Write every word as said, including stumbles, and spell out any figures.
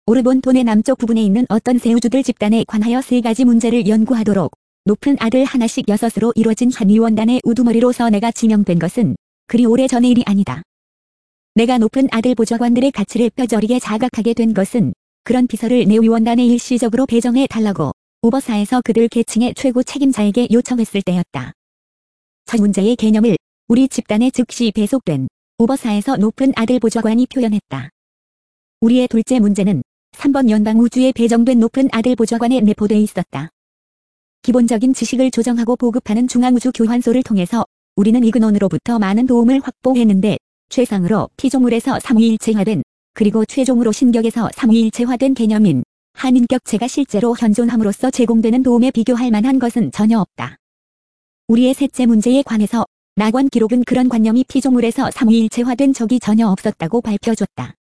오르본톤의 남쪽 부분에 있는 어떤 세우주들 집단에 관하여 세 가지 문제를 연구하도록 높은 아들 하나씩 여섯으로 이루어진 한 의원단의 우두머리로서 내가 지명된 것은 그리 오래전의 일이 아니다. 내가 높은 아들 보좌관들의 가치를 뼈저리게 자각하게 된 것은 그런 비서를 내 의원단에 일시적으로 배정해 달라고 오버사에서 그들 계층의 최고 책임자에게 요청했을 때였다. 첫 문제의 개념을 우리 집단에 즉시 배속된 오버사에서 높은 아들 보좌관이 표현했다. 우리의 둘째 문제는 삼 번 연방우주에 배정된 높은 아들 보좌관에 내포돼 있었다. 기본적인 지식을 조정하고 보급하는 중앙우주 교환소를 통해서 우리는 이 근원으로부터 많은 도움을 확보했는데 최상으로 피조물에서 삼위일체화된 그리고 최종으로 신격에서 삼위일체화된 개념인 한인격체가 실제로 현존함으로써 제공되는 도움에 비교할 만한 것은 전혀 없다. 우리의 셋째 문제에 관해서 낙원 기록은 그런 관념이 피조물에서 삼위일체화된 적이 전혀 없었다고 밝혀줬다.